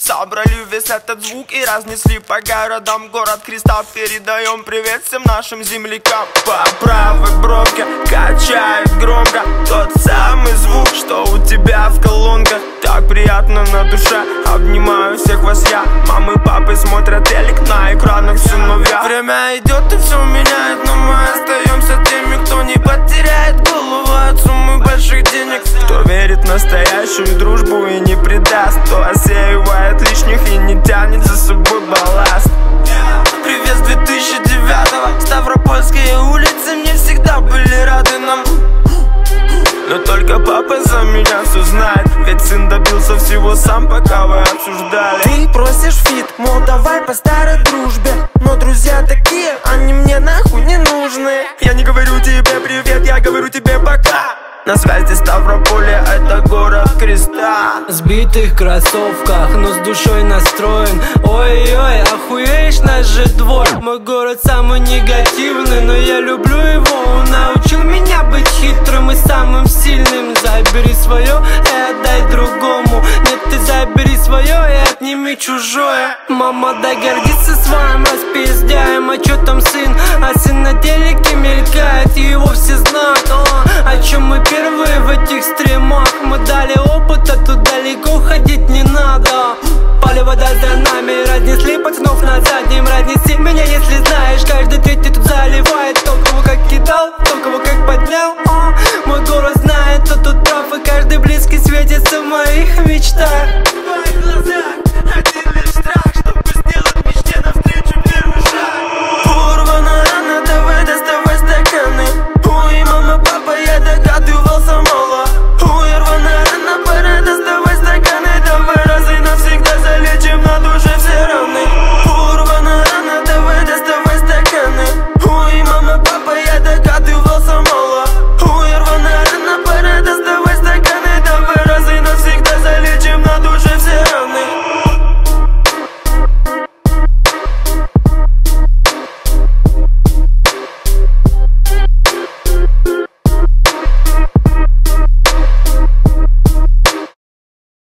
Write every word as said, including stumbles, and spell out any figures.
Собрали весь этот звук и разнесли по городам. Город Креста, передаем привет всем нашим землякам. По правой бровке качает громко тот самый звук, что у тебя в колонках. Так приятно на душе, обнимаю всех вас я. Мамы, папы смотрят телек, на экранах сыновья. Время идет и все меняет, но мы остаемся теми, кто не потеряет голову от суммы больших денег. Кто верит в настоящую дружбу и не предаст, кто осеивает лишних и не тянет за собой балласт. Привет с две тысячи девятого, Ставропольские улицы мне всегда были рады нам. Но только папа за меня все знает, ведь сын добился всего сам, пока вы обсуждали. Ты просишь фит, мол, давай по старой дружбе, но друзья такие, они мне нахуй не нужны. Я не говорю тебе привет, я говорю тебе пока. На связи Ставрополе, это город Креста. Сбитых кроссовках, но с душой настроен. Ой-ой, охуеешь, наш же двор. Мой город самый негативный, но я люблю его. Он научил меня быть хитрым и самым сильным. Забери свое и отдай другому. Нет, ты забери свое и отними чужое. Мама, да гордится своим распиздяем. А чё там сын? А сын на телеке мелькает, и его все знают. О, о чем мы первые в этих стримах. Мы дали опыт, а тут далеко ходить не надо. Пали вода за нами, разнесли пацанов на заднем. Разнеси меня, если знаешь, каждый третий тут заливает. Кто кого как кидал, кто кого как поднял.